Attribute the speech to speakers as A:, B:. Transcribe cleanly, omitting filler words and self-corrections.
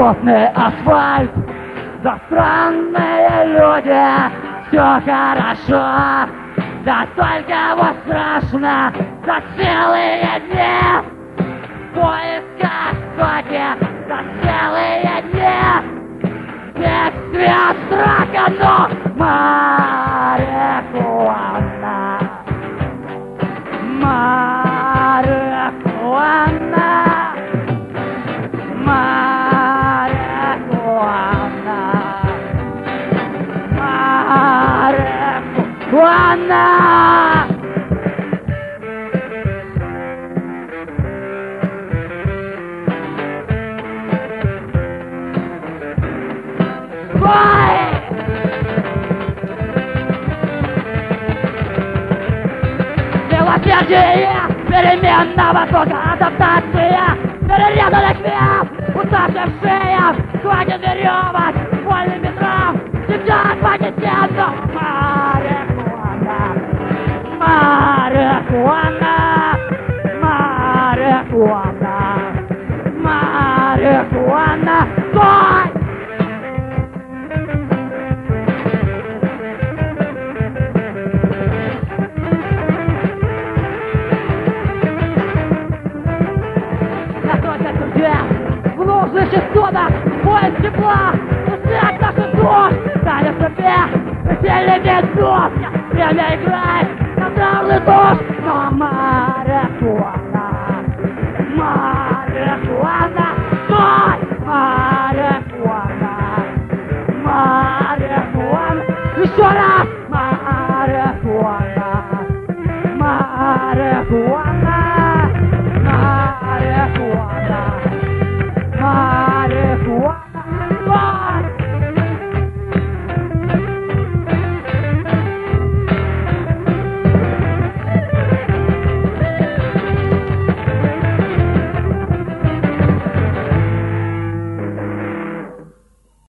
A: плотный асфальт, да странные люди, все хорошо, да только вот страшно за целые дни в поисках соки, за целые дни без свет страха, но марихуана, марихуана, марихуана, марихуана. Милосердие переменного тока, адаптация перерезанных век, уставшая хватит веревок, вольным ветрам, сидят понесенно. Марихуана, марихуана, марихуана, марихуана, стой! В нужных частотах поиск тепла, пустяк нашу душ, станет себе веселье без душ. Время играет на травный душ, но марихуана, марихуана, стой! Марихуана, марихуана, еще раз!